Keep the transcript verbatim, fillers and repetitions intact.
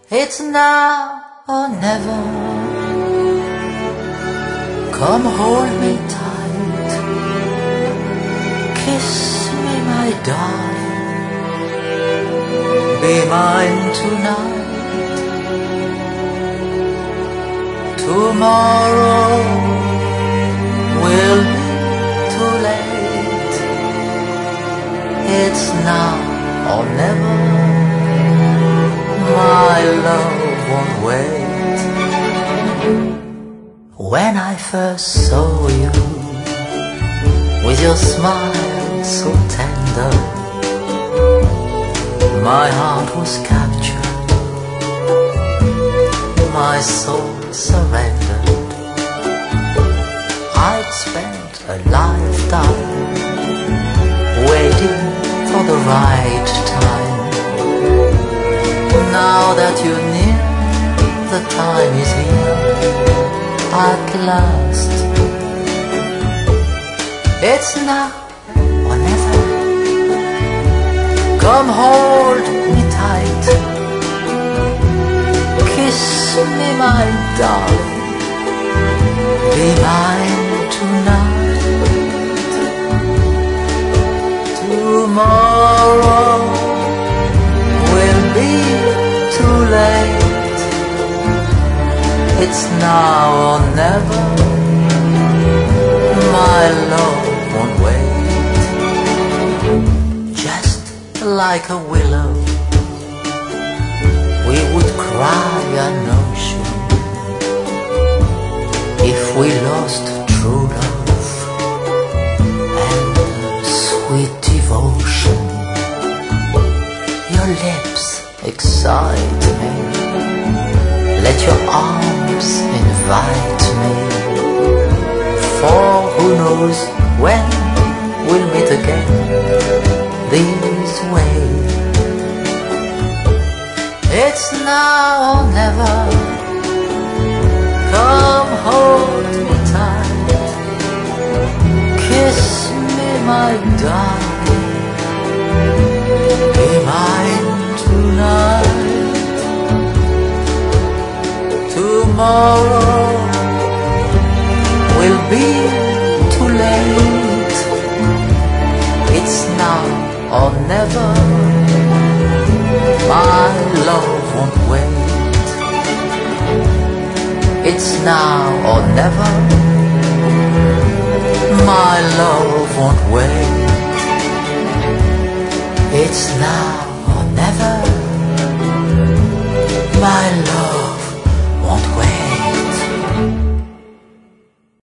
It's now or never. Come hold me tight, kiss me my darling, be mine tonight. Tomorrow will be too late. It's now or never. My love won't wait. When I first saw you, with your smile so tender, my heart was captured, my soul surrendered. I'd spent a lifetime waiting for the right time. Now that you're near, the time is here at last. It's now or never. Come hold me tight, kiss me my darling, be mine tonight. Tomorrow will be too late. It's now or never. My love won't wait. Just like a willow, we would cry an ocean if we lost true love and sweet devotion. Your lips excite me, let your arms invite me, for who knows when we'll meet again this way. It's now or never. Come hold me tight, kiss me my darling, be mine tonight. Tomorrow will be too late. It's now or never. My love won't wait. It's now or never. My love won't wait. It's now or never. My love